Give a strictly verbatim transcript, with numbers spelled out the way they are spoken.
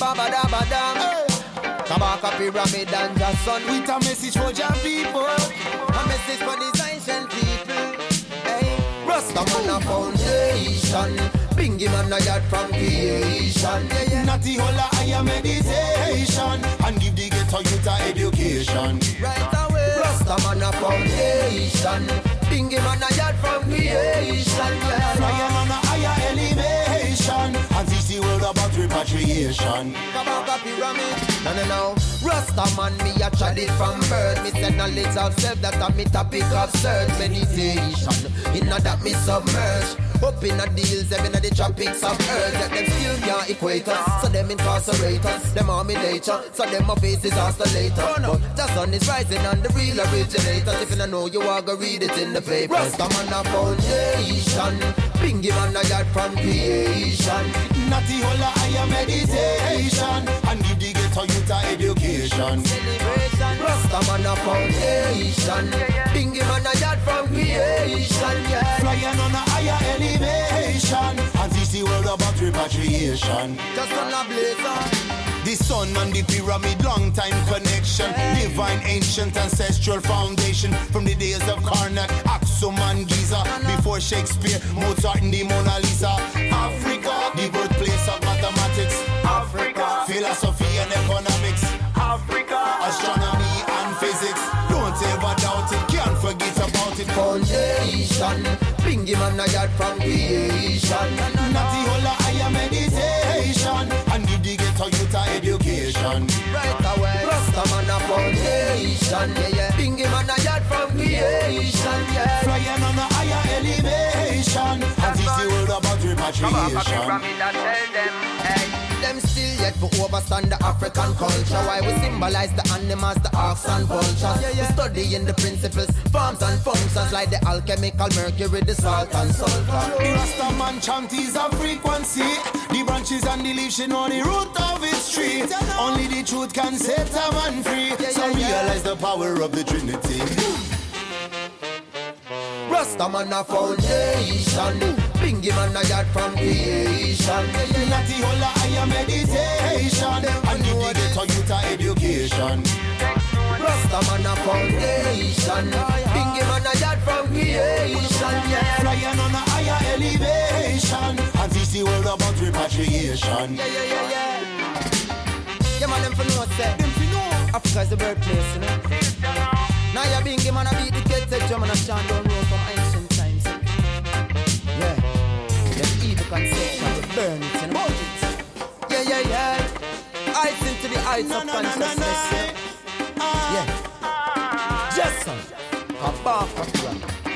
Kababadabadam. Kabaka pyramid and Jason. With a message for your people. A message for these ancient people. Hey, Rastaman a foundation. Bingy man a yard from creation. Yeah, yeah. Natty holla higher meditation. And give the ghetto youth a education. Right away. Rastaman a foundation. Bingy man a yard from creation. Yeah. Flying on a higher elevation. And teach the world about repatriation. Kabaka pyramid. No, no, no. Rastaman, me a tried it from birth. Me said knowledge of self, that a me topic of search. Meditation, inna that me submerge. Up inna the hills, them inna the tropics of earth. Yet them still can't equate us, so them incarcerate us. Them army nature, so them a face disaster later. But the sun is rising and the real originators. If you don't know, you are gonna read it in the paper. Rastaman a foundation. Bingy man a yard from creation. Natty holla higher meditation. And give the ghetto youth a education. Celebration. Rastaman a foundation. Bingy man a yard from creation. Yeah. Flying on a higher elevation. And teach the world about repatriation. Just on a blazer. The sun and the pyramid, long time connection. Hey. Divine, ancient, ancestral foundation. From the days of Karnak, Aksum and Giza. Before Shakespeare, Mozart and the Mona Lisa. Africa, the birthplace of mathematics. Africa, philosophy and economics. Africa, astronomy and physics. Don't ever doubt it, can't forget about it. Foundation, Bingy man a yard from creation. Natty holla higher meditation. And give the ghetto youth a education. Right away. Rastaman a foundation. Yeah, yeah. Bingy man a yard from creation. Yeah. Flying on a higher elevation. And teach the world about repatriation. Them still yet to overstand the African culture. Why we symbolize the animals, the ox and vultures. Yeah, yeah. We studying the principles, forms and functions, like the alchemical mercury, the salt and sulfur. The Rastaman chant is a frequency. The branches and the leaves, she know the root of its tree. Only the truth can set a man free. Yeah, so yeah, realize yeah. the power of the Trinity. Rastaman a foundation. Bingy man a yard from creation. Natty holla higher meditation. And give the ghetto youth a education. Rastaman a foundation. Bingy man a yard from creation. Yeah. Flying on a higher elevation. And teach the world about repatriation. Yeah, yeah, yeah, yeah. Yeah, man, them for know, say. Them for know. Africa is the birthplace, you know. Now you Bingy man a beat the ghetto drum and a chant down road from ancient times. Yeah. Them evil conception will burn it, you know. Yeah, yeah, yeah. Heights into the heights of consciousness, yeah. Yeah. Jason, Kabaka pyramid.